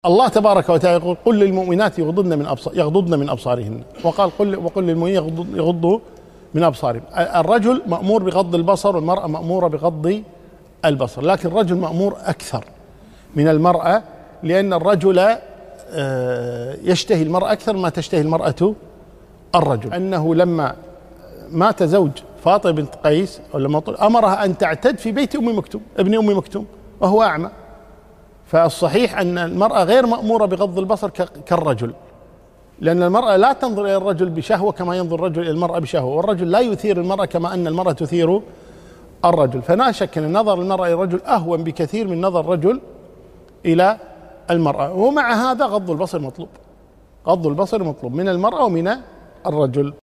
الله تبارك وتعالى يقول: قل للمؤمنات يغضضن من أبصارهن، وقال: وقل للمؤمنين يغضوا من أبصارهم. الرجل مأمور بغض البصر والمرأة مأمورة بغض البصر، لكن الرجل مأمور أكثر من المرأة، لأن الرجل يشتهي المرأة أكثر ما تشتهي المرأة الرجل. أنه لما مات زوج فاطمة بنت قيس أمرها أن تعتد في بيت ابن أم مكتوم وهو أعمى. فالصحيح أن المرأة غير مأمورة بغض البصر كالرجل، لأن المرأة لا تنظر إلى الرجل بشهوة كما ينظر الرجل إلى المرأة بشهوة، والرجل لا يثير المرأة كما أن المرأة تثير الرجل. فلا شك أن نظر المرأة إلى الرجل أهون بكثير من نظر الرجل إلى المرأة. ومع هذا غض البصر مطلوب من المرأة ومن الرجل.